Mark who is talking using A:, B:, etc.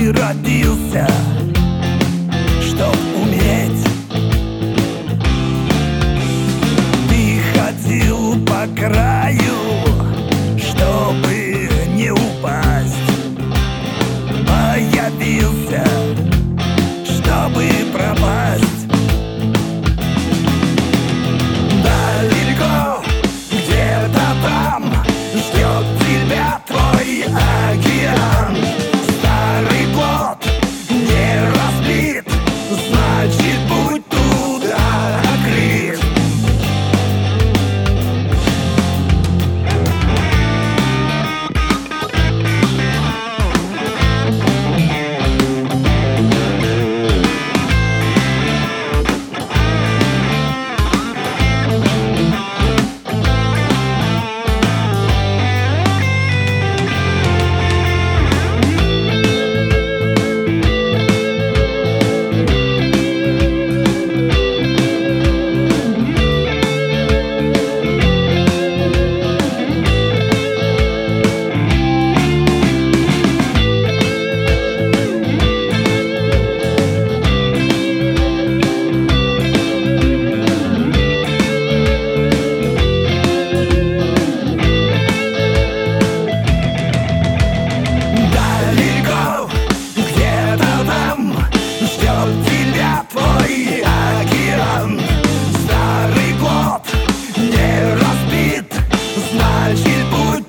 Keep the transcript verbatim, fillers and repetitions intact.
A: ты родился, чтоб умереть. Ты ходил по краю, чтобы не упасть. Появился, чтобы пропасть. Далеко, где-то там ждет тебя твой океан. Старый плот не разбит, значит, будь туда открыт. Тебя твой океан. Старый плот не разбит, значит, будь